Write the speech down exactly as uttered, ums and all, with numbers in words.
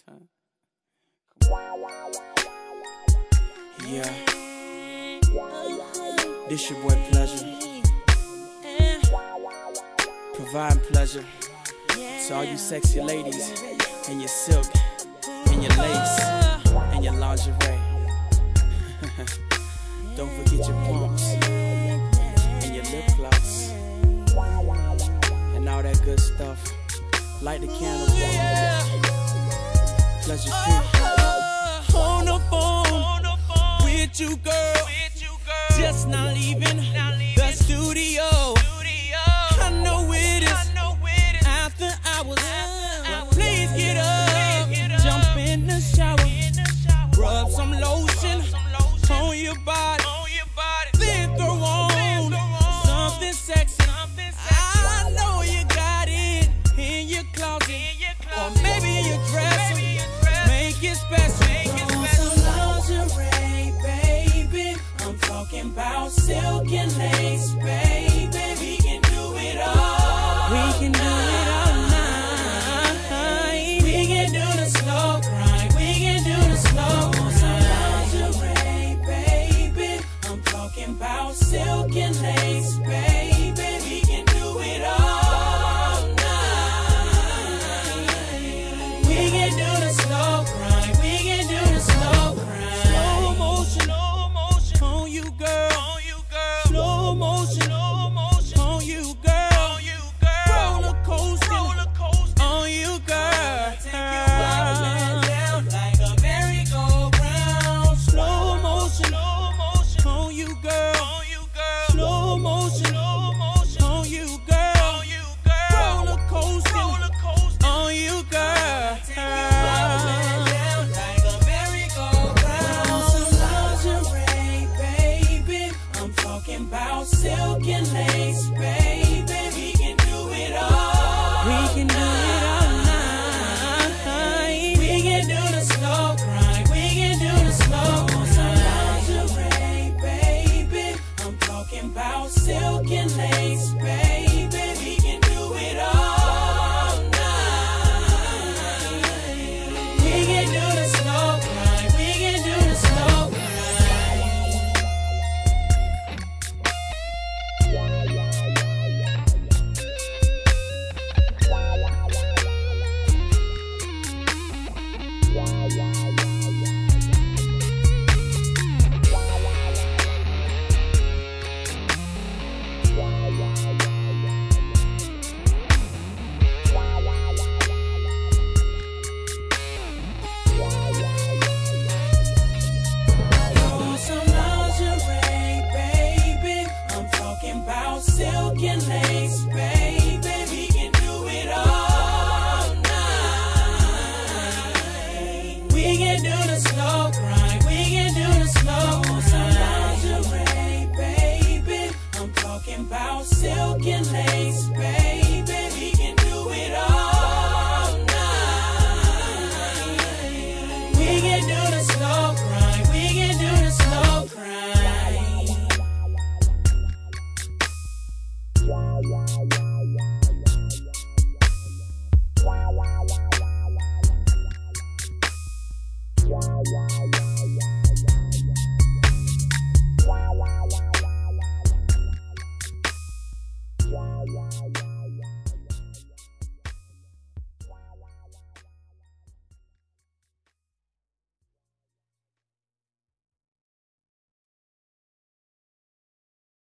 Yeah. This your boy Pleasure. Providing pleasure to all you sexy ladies in your silk, in your lace, and your lingerie. Don't forget your pumps and your lip gloss and all that good stuff. Light the candle. Pleasure free. On the phone with you, girl. Just not leaving the studio. I know it is after hours. Please get up, jump in the shower, rub some lotion on your body, then throw on something sexy. I know you got it in your closet, or maybe your dresser. Make it special. Some lingerie, baby. I'm talking about silk and lace, baby.